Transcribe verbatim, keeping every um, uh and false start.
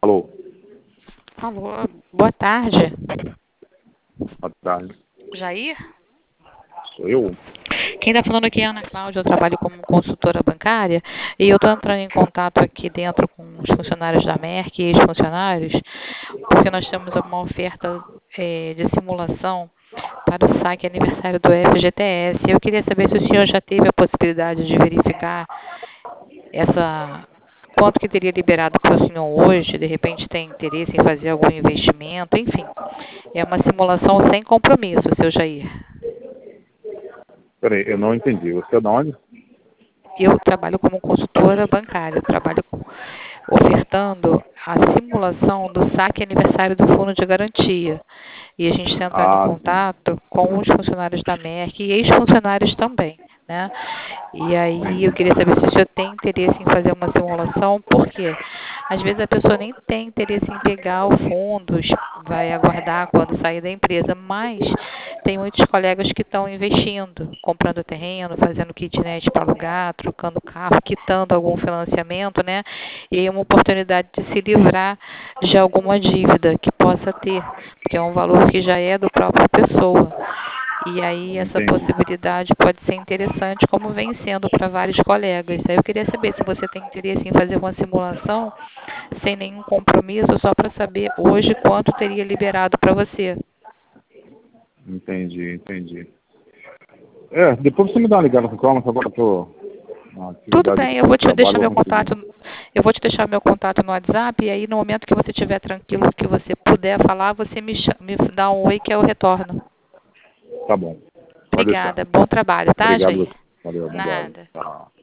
Alô, Alô, boa tarde. boa tarde. Jair? Sou eu? Quem está falando aqui é a Ana Cláudia, eu trabalho como consultora bancária e eu estou entrando em contato aqui dentro com os funcionários da Merck e ex-funcionários, porque nós temos uma oferta eh, de simulação para o saque aniversário do F G T S. Eu queria saber se o senhor já teve a possibilidade de verificar essa quanto que teria liberado para o senhor hoje, de repente tem interesse em fazer algum investimento, enfim. É uma simulação sem compromisso, seu Jair. Peraí, eu não entendi. Você é de onde? Eu trabalho como consultora bancária, eu trabalho com- ofertando a simulação do saque aniversário do Fundo de Garantia. E a gente está entrando em Ah, sim. contato com os funcionários da Merck e ex-funcionários também, né? E aí eu Entendi. queria saber se o senhor tem interesse em fazer uma simulação, porque às vezes a pessoa nem tem interesse em pegar os fundos, vai aguardar quando sair da empresa, mas tem muitos colegas que estão investindo, comprando terreno, fazendo kitnet para alugar, trocando carro, quitando algum financiamento, né? E aí é uma oportunidade de se livrar de alguma dívida que possa ter, porque é um valor que já é do própria pessoa. E aí essa Entendi. possibilidade pode ser interessante, como vem sendo para vários colegas. Aí eu queria saber se você tem interesse em fazer uma simulação sem nenhum compromisso, só para saber hoje quanto teria liberado para você. Entendi, entendi. É, depois você me dá uma ligada com calma, que agora eu tô na Tudo atividade bem, aqui eu do vou te deixar trabalho, eu meu vou conseguir. contato, eu vou te deixar meu contato no WhatsApp e aí no momento que você estiver tranquilo, que você puder falar, você me, cha- me dá um oi que eu retorno. Tá bom. Pode deixar. Obrigada, bom trabalho, tá, Obrigado. Jair? Valeu, obrigado. Nada. Tchau.